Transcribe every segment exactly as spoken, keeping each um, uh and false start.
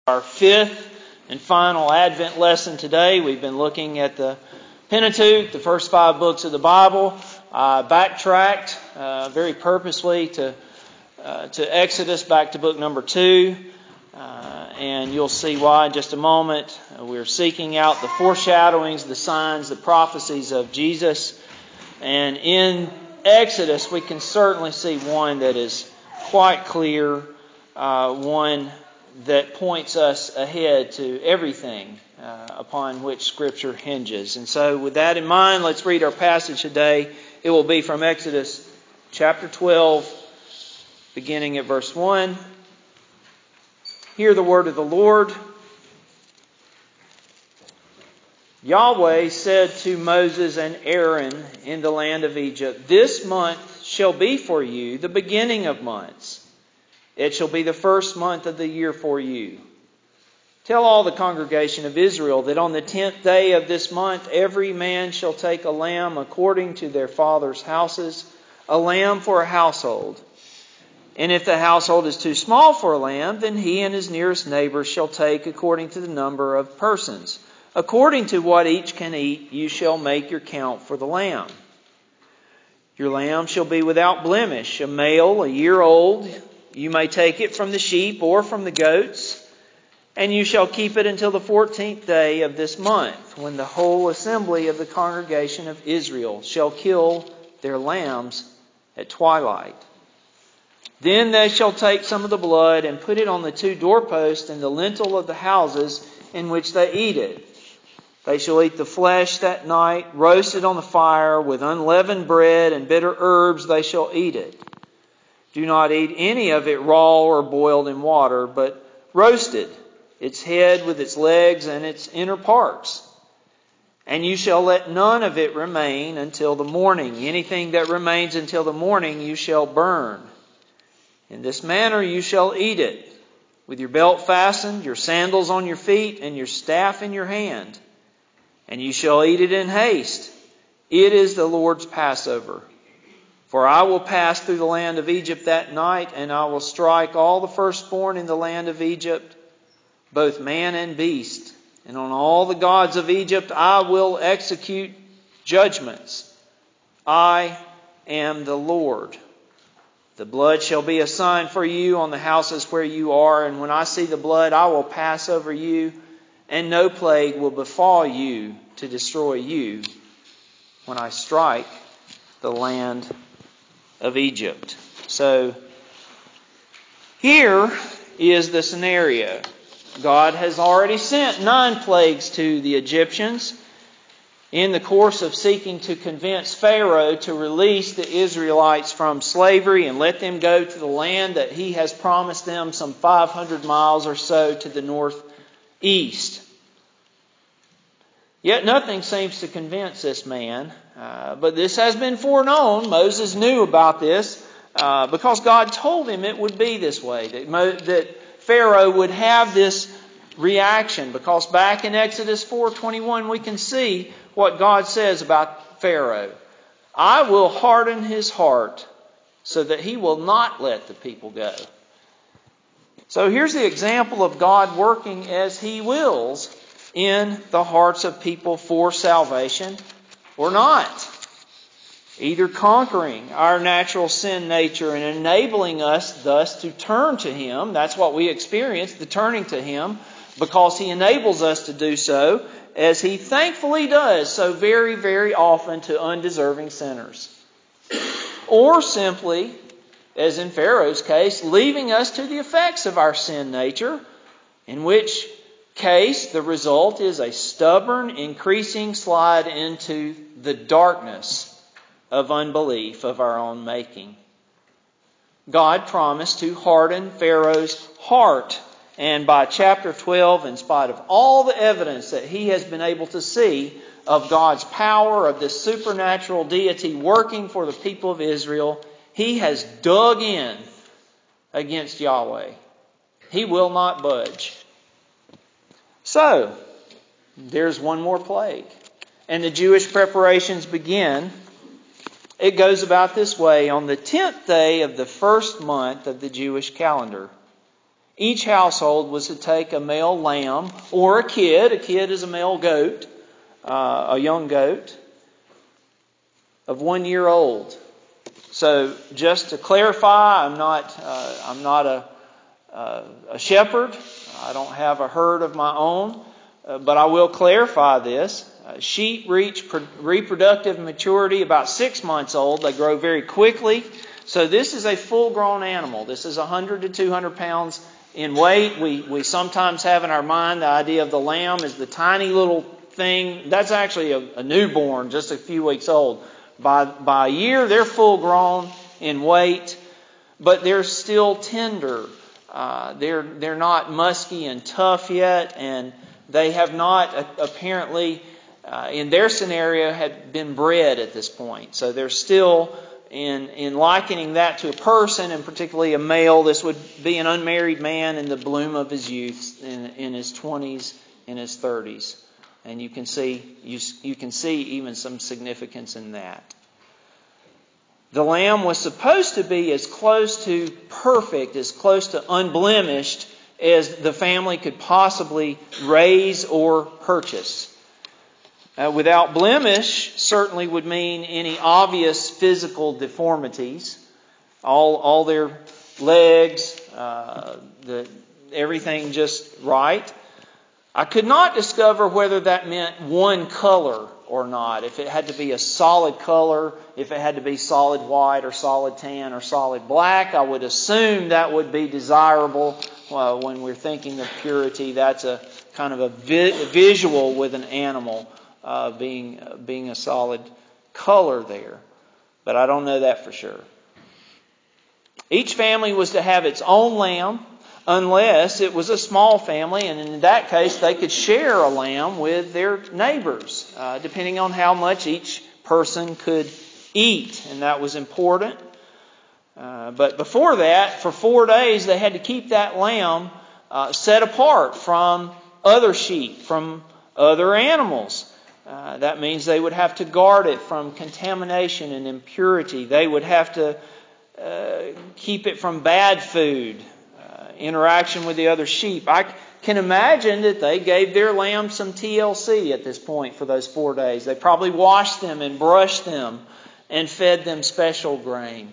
Our fifth and final Advent lesson today. We've been looking at the Pentateuch, the first five books of the Bible. I backtracked uh, very purposely to uh, to Exodus, back to book number two. Uh, and you'll see why in just a moment. Uh, we're seeking out the foreshadowings, the signs, the prophecies of Jesus. And in Exodus, we can certainly see one that is quite clear, uh, one that points us ahead to everything uh, upon which Scripture hinges. And so with that in mind, let's read our passage today. It will be from Exodus chapter twelve, beginning at verse one. Hear the word of the Lord. Yahweh said to Moses and Aaron in the land of Egypt, "This month shall be for you the beginning of months. It shall be the first month of the year for you. Tell all the congregation of Israel that on the tenth day of this month every man shall take a lamb according to their father's houses, a lamb for a household. And if the household is too small for a lamb, then he and his nearest neighbor shall take according to the number of persons. According to what each can eat, you shall make your count for the lamb. Your lamb shall be without blemish, a male, a year old. You may take it from the sheep or from the goats, and you shall keep it until the fourteenth day of this month, when the whole assembly of the congregation of Israel shall kill their lambs at twilight. Then they shall take some of the blood and put it on the two doorposts and the lintel of the houses in which they eat it. They shall eat the flesh that night, roasted on the fire, with unleavened bread and bitter herbs they shall eat it. Do not eat any of it raw or boiled in water, but roasted, its head with its legs and its inner parts. And you shall let none of it remain until the morning. Anything that remains until the morning you shall burn. In this manner you shall eat it, with your belt fastened, your sandals on your feet, and your staff in your hand. And you shall eat it in haste. It is the Lord's Passover. For I will pass through the land of Egypt that night, and I will strike all the firstborn in the land of Egypt, both man and beast. And on all the gods of Egypt I will execute judgments. I am the Lord. The blood shall be a sign for you on the houses where you are, and when I see the blood I will pass over you, and no plague will befall you to destroy you when I strike the land of Egypt." So here is the scenario. God has already sent nine plagues to the Egyptians in the course of seeking to convince Pharaoh to release the Israelites from slavery and let them go to the land that he has promised them some five hundred miles or so to the northeast. Yet nothing seems to convince this man. Uh, but this has been foreknown. Moses knew about this uh, because God told him it would be this way. That, Mo- that Pharaoh would have this reaction. Because back in Exodus four twenty-one we can see what God says about Pharaoh. "I will harden his heart so that he will not let the people go." So here's the example of God working as He wills in the hearts of people for salvation or not. Either conquering our natural sin nature and enabling us thus to turn to Him. That's what we experience, the turning to Him, because He enables us to do so, as He thankfully does so very, very often to undeserving sinners. Or simply, as in Pharaoh's case, leaving us to the effects of our sin nature, in which case the result is a stubborn, increasing slide into the darkness of unbelief of our own making. God promised to harden Pharaoh's heart. And by chapter twelve, in spite of all the evidence that he has been able to see of God's power, of this supernatural deity working for the people of Israel, he has dug in against Yahweh. He will not budge. So, there's one more plague. And the Jewish preparations begin. It goes about this way. On the tenth day of the first month of the Jewish calendar, each household was to take a male lamb or a kid. A kid is a male goat, uh, a young goat of one year old. So just to clarify, I'm not uh, I'm not a uh, a shepherd. I don't have a herd of my own, uh, but I will clarify this. Uh, sheep reach pro- reproductive maturity about six months old. They grow very quickly. So this is a full-grown animal. This is one hundred to two hundred pounds in weight. We we sometimes have in our mind the idea of the lamb as the tiny little thing. That's actually a, a newborn, just a few weeks old. By by a year, they're full-grown in weight, but they're still tender. Uh, they're they're not musky and tough yet, and they have not uh, apparently, uh, in their scenario, had been bred at this point. So they're still, in in likening that to a person, and particularly a male, this would be an unmarried man in the bloom of his youth, in, in his twenties, in his thirties. And you can see you you can see even some significance in that. The lamb was supposed to be as close to perfect, as close to unblemished as the family could possibly raise or purchase. Uh, without blemish certainly would mean any obvious physical deformities. All all their legs, uh, the everything just right. I could not discover whether that meant one color or not. If it had to be a solid color, if it had to be solid white or solid tan or solid black, I would assume that would be desirable. Uh, when we're thinking of purity, that's a kind of a vi- visual with an animal uh, being uh, being a solid color there. But I don't know that for sure. Each family was to have its own lamb, unless it was a small family, and in that case they could share a lamb with their neighbors, uh, depending on how much each person could eat, and that was important. Uh, but before that, for four days, they had to keep that lamb uh, set apart from other sheep, from other animals. Uh, that means they would have to guard it from contamination and impurity. They would have to uh, keep it from bad food, interaction with the other sheep. I can imagine that they gave their lambs some T L C at this point for those four days. They probably washed them and brushed them and fed them special grain.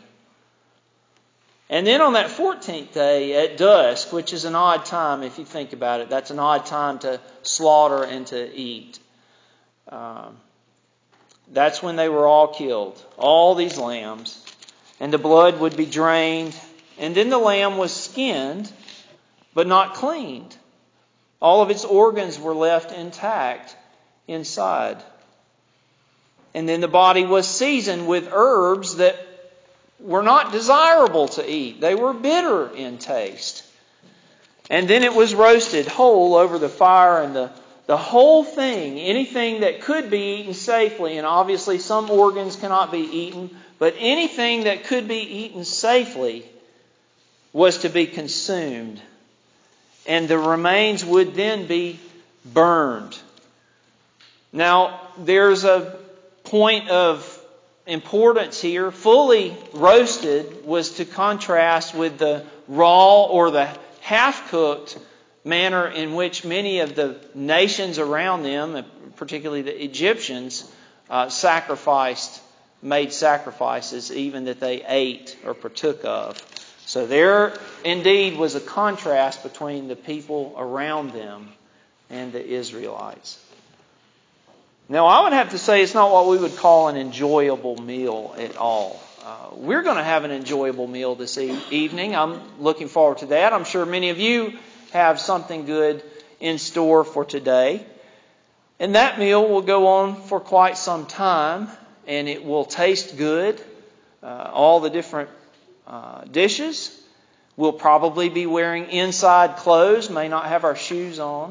And then on that fourteenth day at dusk, which is an odd time if you think about it, that's an odd time to slaughter and to eat. Um, that's when they were all killed, all these lambs, and the blood would be drained. And then the lamb was skinned, but not cleaned. All of its organs were left intact inside. And then the body was seasoned with herbs that were not desirable to eat. They were bitter in taste. And then it was roasted whole over the fire, and the, the whole thing, anything that could be eaten safely, and obviously some organs cannot be eaten, but anything that could be eaten safely was to be consumed, and the remains would then be burned. Now, there's a point of importance here. Fully roasted was to contrast with the raw or the half-cooked manner in which many of the nations around them, particularly the Egyptians, uh, sacrificed, made sacrifices even that they ate or partook of. So there indeed was a contrast between the people around them and the Israelites. Now, I would have to say it's not what we would call an enjoyable meal at all. Uh, we're going to have an enjoyable meal this e- evening. I'm looking forward to that. I'm sure many of you have something good in store for today. And that meal will go on for quite some time, and it will taste good. Uh, all the different Uh, dishes. We'll probably be wearing inside clothes, may not have our shoes on.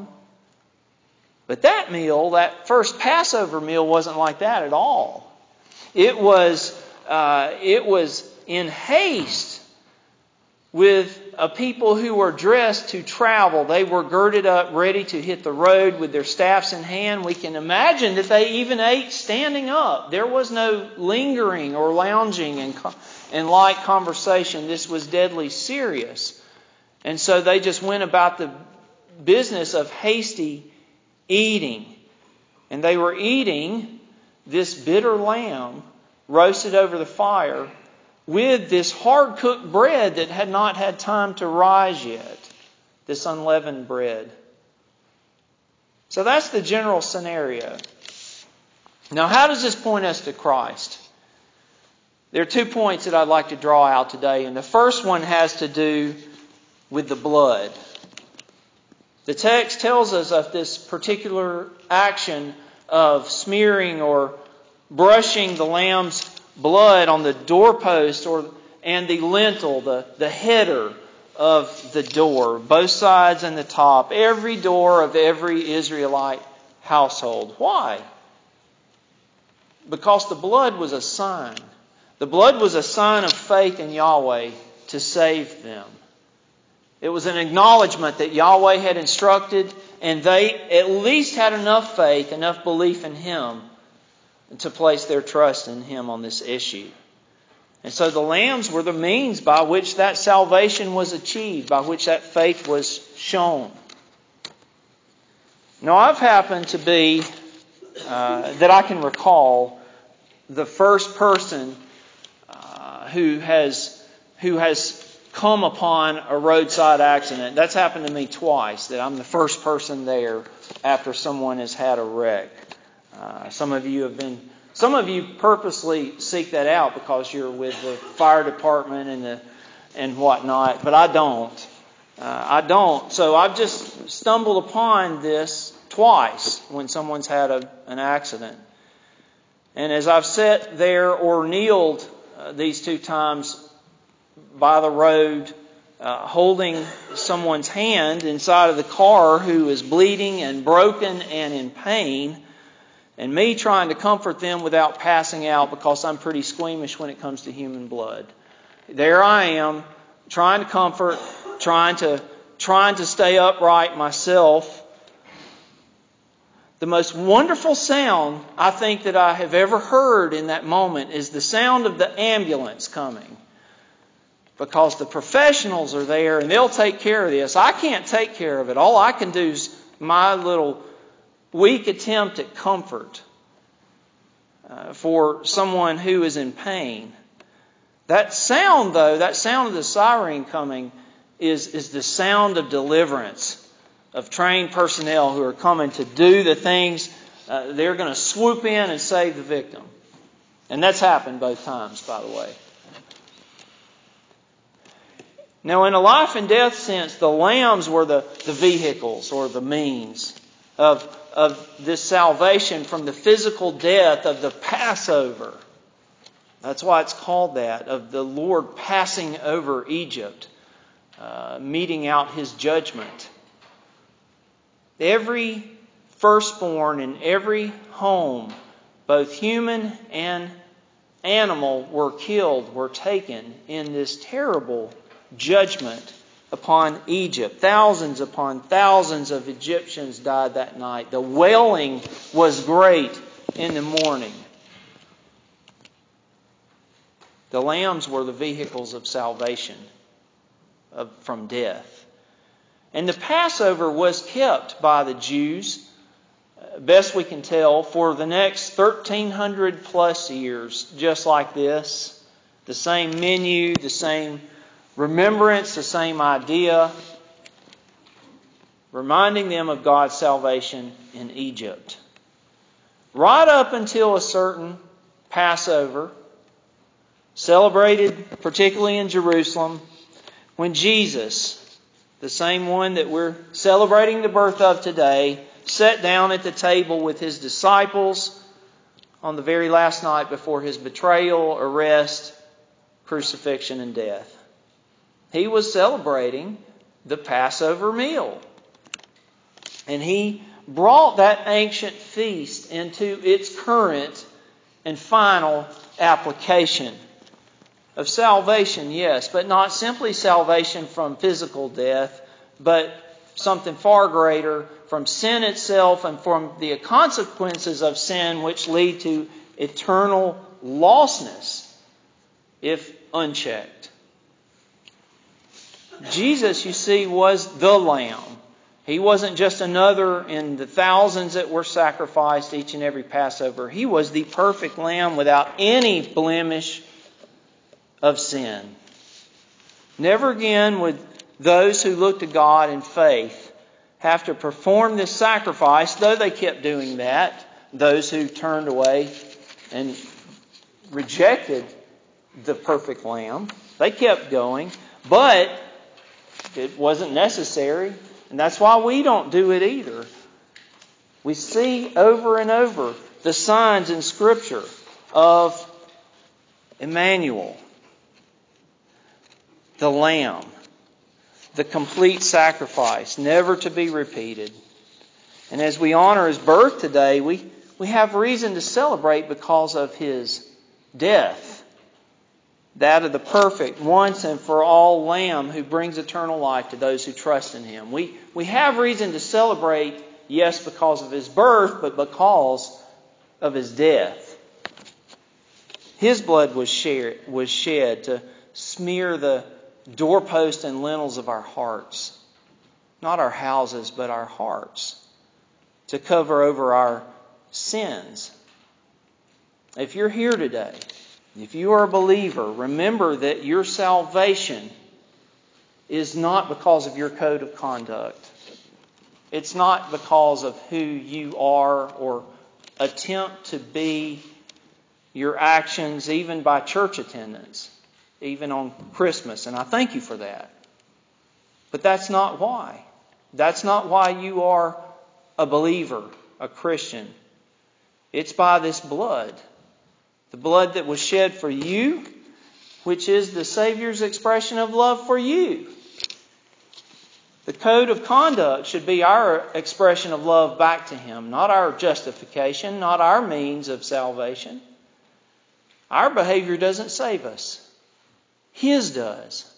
But that meal, that first Passover meal, wasn't like that at all. It was, uh, it was in haste with a people who were dressed to travel. They were girded up, ready to hit the road with their staffs in hand. We can imagine that they even ate standing up. There was no lingering or lounging and, and light conversation. This was deadly serious. And so they just went about the business of hasty eating. And they were eating this bitter lamb roasted over the fire with this hard-cooked bread that had not had time to rise yet. This unleavened bread. So that's the general scenario. Now, how does this point us to Christ? There are two points that I'd like to draw out today. And the first one has to do with the blood. The text tells us of this particular action of smearing or brushing the lamb's blood on the doorpost or and the lintel, the, the header of the door, both sides and the top, every door of every Israelite household. Why? Because the blood was a sign. The blood was a sign of faith in Yahweh to save them. It was an acknowledgement that Yahweh had instructed, and they at least had enough faith, enough belief in Him to place their trust in Him on this issue. And so the lambs were the means by which that salvation was achieved, by which that faith was shown. Now, I've happened to be, uh, that I can recall, the first person uh, who has who has come upon a roadside accident. That's happened to me twice, that I'm the first person there after someone has had a wreck. Uh, some of you have been, some of you purposely seek that out because you're with the fire department and the and whatnot, but I don't. Uh, I don't. So I've just stumbled upon this twice when someone's had a, an accident. And as I've sat there or kneeled uh, these two times by the road, uh, holding someone's hand inside of the car who is bleeding and broken and in pain, and me trying to comfort them without passing out because I'm pretty squeamish when it comes to human blood. There I am, trying to comfort, trying to trying to stay upright myself. The most wonderful sound I think that I have ever heard in that moment is the sound of the ambulance coming. Because the professionals are there and they'll take care of this. I can't take care of it. All I can do is my little weak attempt at comfort uh, for someone who is in pain. That sound, though, that sound of the siren coming is, is the sound of deliverance, of trained personnel who are coming to do the things. Uh, they're going to swoop in and save the victim. And that's happened both times, by the way. Now, in a life and death sense, the lambs were the, the vehicles or the means of, of this salvation from the physical death of the Passover. That's why it's called that, of the Lord passing over Egypt, uh, meting out His judgment. Every firstborn in every home, both human and animal, were killed, were taken in this terrible judgment upon Egypt. Thousands upon thousands of Egyptians died that night. The wailing was great in the morning. The lambs were the vehicles of salvation of, from death. And the Passover was kept by the Jews, best we can tell, for the next thirteen hundred plus years, just like this. The same menu, the same remembrance, the same idea, reminding them of God's salvation in Egypt. Right up until a certain Passover, celebrated particularly in Jerusalem, when Jesus, the same one that we're celebrating the birth of today, sat down at the table with His disciples on the very last night before His betrayal, arrest, crucifixion, and death. He was celebrating the Passover meal. And He brought that ancient feast into its current and final application of salvation, yes, but not simply salvation from physical death, but something far greater, from sin itself and from the consequences of sin, which lead to eternal lostness if unchecked. Jesus, you see, was the Lamb. He wasn't just another in the thousands that were sacrificed each and every Passover. He was the perfect Lamb without any blemish of sin. Never again would those who look to God in faith have to perform this sacrifice, though they kept doing that. Those who turned away and rejected the perfect Lamb, they kept going, but it wasn't necessary. And that's why we don't do it either. We see over and over the signs in Scripture of Emmanuel, the Lamb, the complete sacrifice, never to be repeated. And as we honor His birth today, we, we have reason to celebrate because of His death. That of the perfect, once and for all Lamb who brings eternal life to those who trust in Him. We, we have reason to celebrate, yes, because of His birth, but because of His death. His blood was shed, was shed to smear the doorposts and lintels of our hearts. Not our houses, but our hearts. To cover over our sins. If you're here today, if you are a believer, remember that your salvation is not because of your code of conduct. It's not because of who you are or attempt to be, your actions, even by church attendance, even on Christmas. And I thank you for that. But that's not why. That's not why you are a believer, a Christian. It's by this blood. The blood that was shed for you, which is the Savior's expression of love for you. The code of conduct should be our expression of love back to Him, not our justification, not our means of salvation. Our behavior doesn't save us. His does.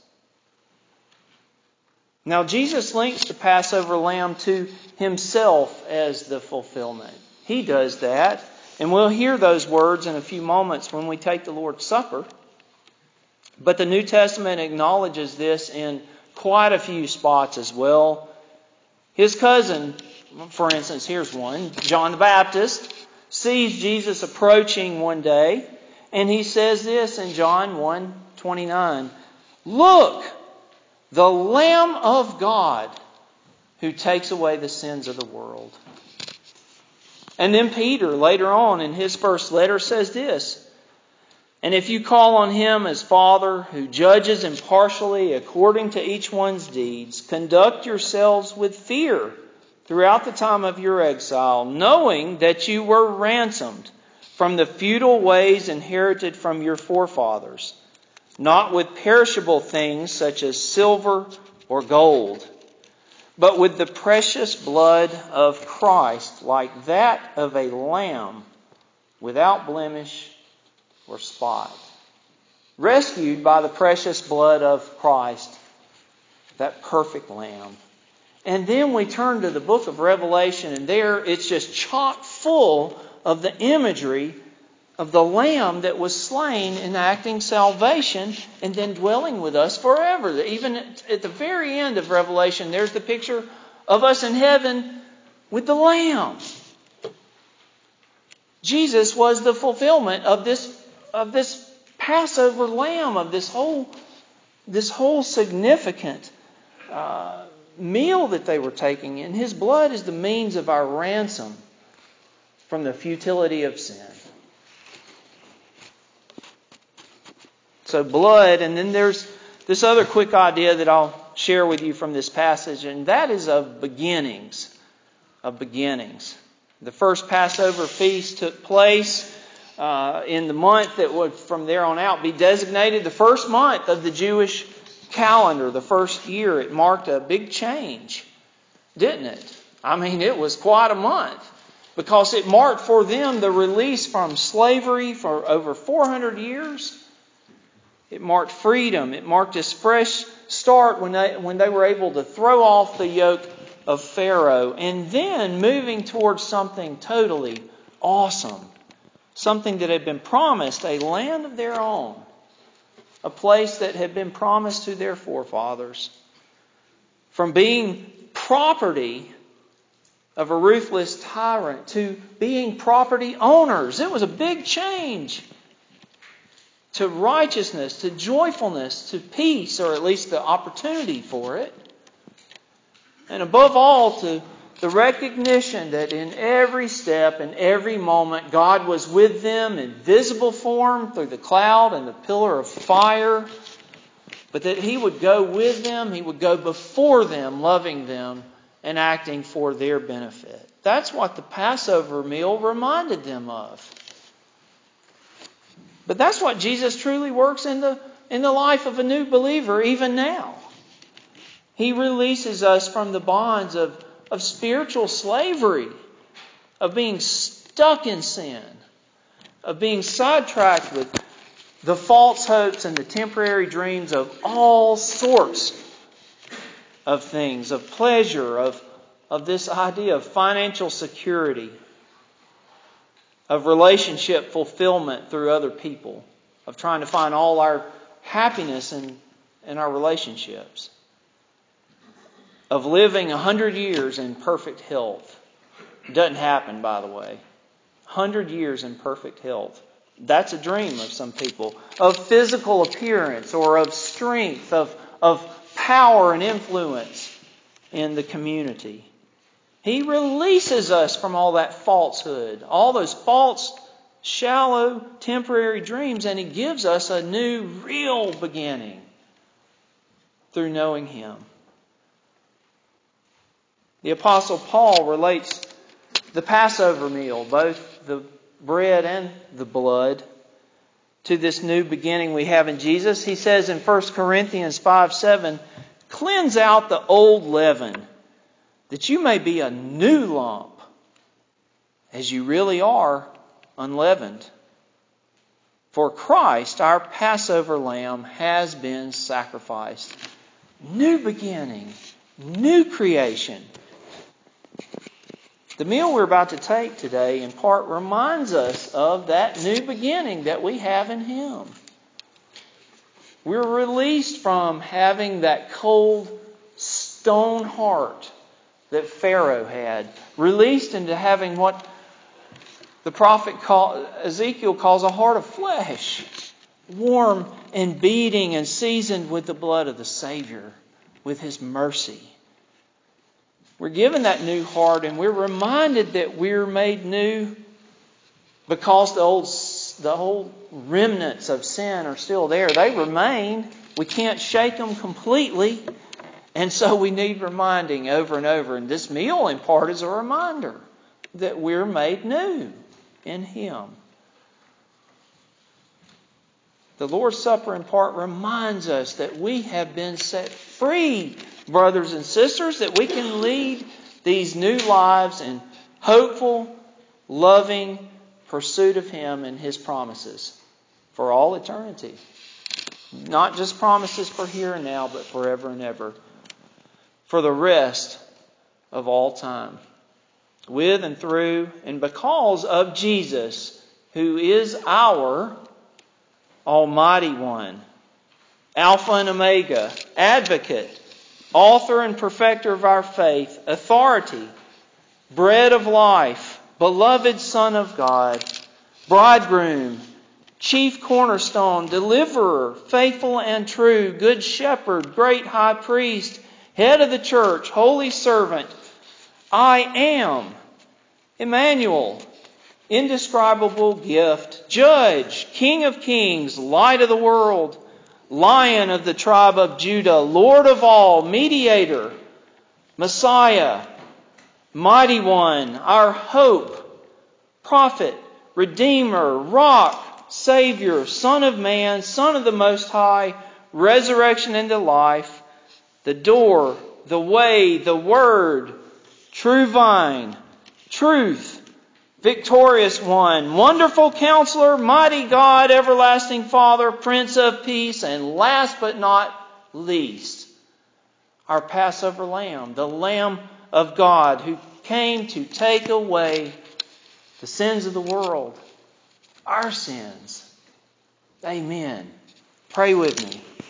Now, Jesus links the Passover lamb to Himself as the fulfillment. He does that. And we'll hear those words in a few moments when we take the Lord's Supper. But the New Testament acknowledges this in quite a few spots as well. His cousin, for instance, here's one, John the Baptist, sees Jesus approaching one day, and he says this in John one twenty-nine, "Look, the Lamb of God who takes away the sins of the world." And then Peter, later on in his first letter, says this, "And if you call on Him as Father, who judges impartially according to each one's deeds, conduct yourselves with fear throughout the time of your exile, knowing that you were ransomed from the futile ways inherited from your forefathers, not with perishable things such as silver or gold, but with the precious blood of Christ, like that of a lamb without blemish or spot." Rescued by the precious blood of Christ, that perfect lamb. And then we turn to the book of Revelation, and there it's just chock full of the imagery of the Lamb that was slain, enacting salvation and then dwelling with us forever. Even at the very end of Revelation, there's the picture of us in heaven with the Lamb. Jesus was the fulfillment of this, of this Passover lamb, of this whole, this whole significant uh, meal that they were taking. And His blood is the means of our ransom from the futility of sin. So blood, and then there's this other quick idea that I'll share with you from this passage, and that is of beginnings. Of beginnings. The first Passover feast took place uh, in the month that would from there on out be designated the first month of the Jewish calendar, the first year. It marked a big change, didn't it? I mean, it was quite a month, because it marked for them the release from slavery for over four hundred years. It marked freedom. It marked this fresh start when they, when they were able to throw off the yoke of Pharaoh, and then moving towards something totally awesome. Something that had been promised, a land of their own. A place that had been promised to their forefathers. from being property of a ruthless tyrant to being property owners. It was a big change. To righteousness, to joyfulness, to peace, or at least the opportunity for it. And above all, to the recognition that in every step and every moment, God was with them in visible form through the cloud and the pillar of fire. But that He would go with them, He would go before them, loving them and acting for their benefit. That's what the Passover meal reminded them of. But that's what Jesus truly works in the, in the life of a new believer even now. He releases us from the bonds of, of spiritual slavery, of being stuck in sin, of being sidetracked with the false hopes and the temporary dreams of all sorts of things, of pleasure, of, of this idea of financial security, of relationship fulfillment through other people, of trying to find all our happiness in, in our relationships, of living a hundred years in perfect health. It doesn't happen, by the way. Hundred years in perfect health. That's a dream of some people. Of physical appearance or of strength, of, of power and influence in the community. He releases us from all that falsehood, all those false, shallow, temporary dreams, and He gives us a new, real beginning through knowing Him. The Apostle Paul relates the Passover meal, both the bread and the blood, to this new beginning we have in Jesus. He says in First Corinthians five seven, "Cleanse out the old leaven, that you may be a new lump, as you really are, unleavened. For Christ, our Passover lamb, has been sacrificed." New beginning, new creation. The meal we're about to take today, in part, reminds us of that new beginning that we have in Him. We're released from having that cold, stone heart that Pharaoh had. Released into having what the prophet call, Ezekiel calls a heart of flesh. Warm and beating and seasoned with the blood of the Savior, with His mercy. We're given that new heart, and we're reminded that we're made new because the old, the old remnants of sin are still there. They remain. We can't shake them completely. And so we need reminding over and over. And this meal, in part, is a reminder that we're made new in Him. The Lord's Supper, in part, reminds us that we have been set free, brothers and sisters, that we can lead these new lives in hopeful, loving pursuit of Him and His promises for all eternity. Not just promises for here and now, but forever and ever. For the rest of all time. With and through and because of Jesus, who is our Almighty One, Alpha and Omega, Advocate, Author and Perfecter of our faith, Authority, Bread of Life, Beloved Son of God, Bridegroom, Chief Cornerstone, Deliverer, Faithful and True, Good Shepherd, Great High Priest, Head of the Church, Holy Servant, I am, Emmanuel, Indescribable Gift, Judge, King of Kings, Light of the World, Lion of the tribe of Judah, Lord of all, Mediator, Messiah, Mighty One, our hope, Prophet, Redeemer, Rock, Savior, Son of Man, Son of the Most High, Resurrection into life, the door, the way, the Word, True Vine, Truth, Victorious One, Wonderful Counselor, Mighty God, Everlasting Father, Prince of Peace, and last but not least, our Passover Lamb, the Lamb of God who came to take away the sins of the world, our sins. Amen. Pray with me.